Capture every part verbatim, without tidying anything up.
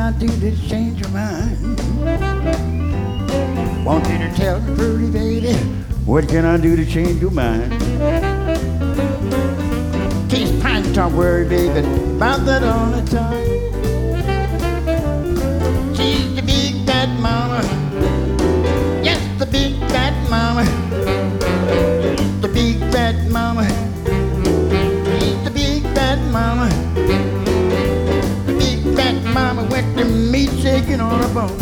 I do to change your mind? Want you to tell me, pretty baby, what can I do to change your mind? Can't pine talk worry, baby, about that all the time. She's the big bad mama, yes, the big bad mama. She's the big bad mama, she's the big bad mama. The big bad mama with the meat shaking on her bone.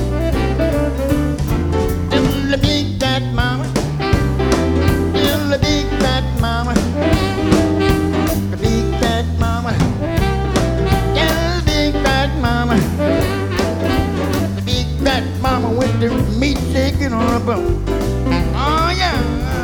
The big bad mama, the big bad mama, the big bad mama, yeah, the big bad mama, the big bad mama with the meat shaking on her bone. Oh yeah.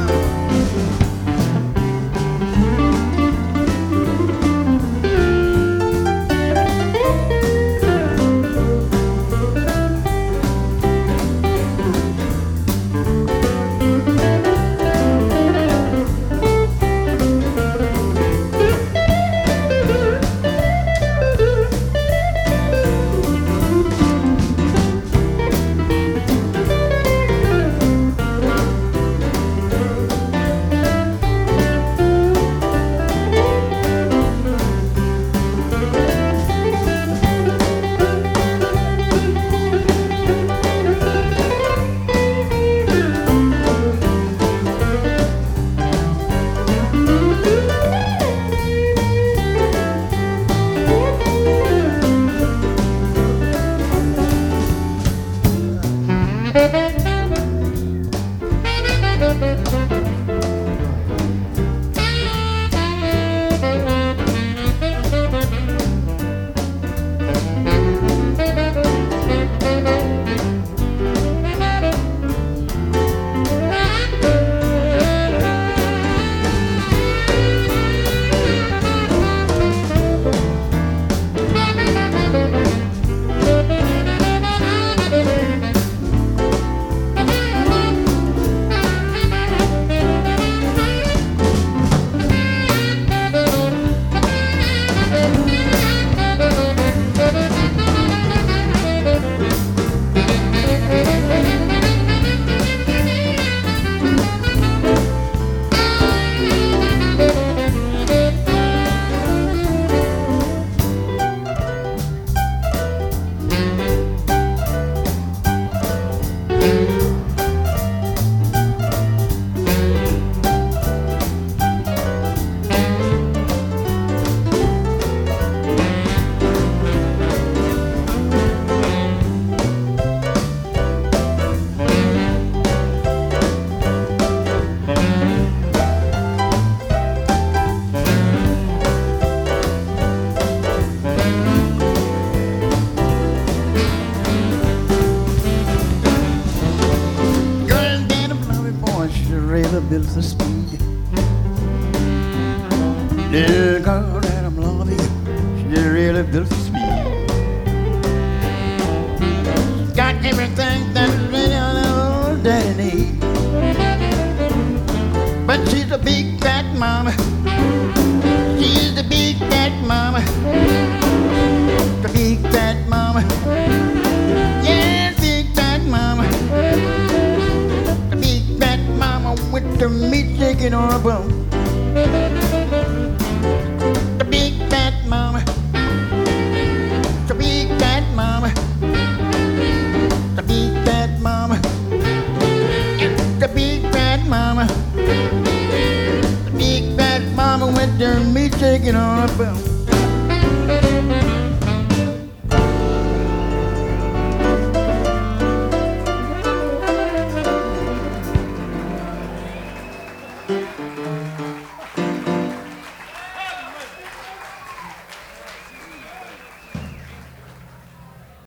Built for speed. Little girl that I'm loving, she really built for speed. She's got everything that really old daddy needs. But she's a big fat mama. She's the big fat mama. The big fat mama. Yeah, big fat mama. With the meat shaking on her bone. The big fat mama, the big fat mama, the big fat mama, the big fat mama, the big fat mama with the meat shaking on her bone. Thank you.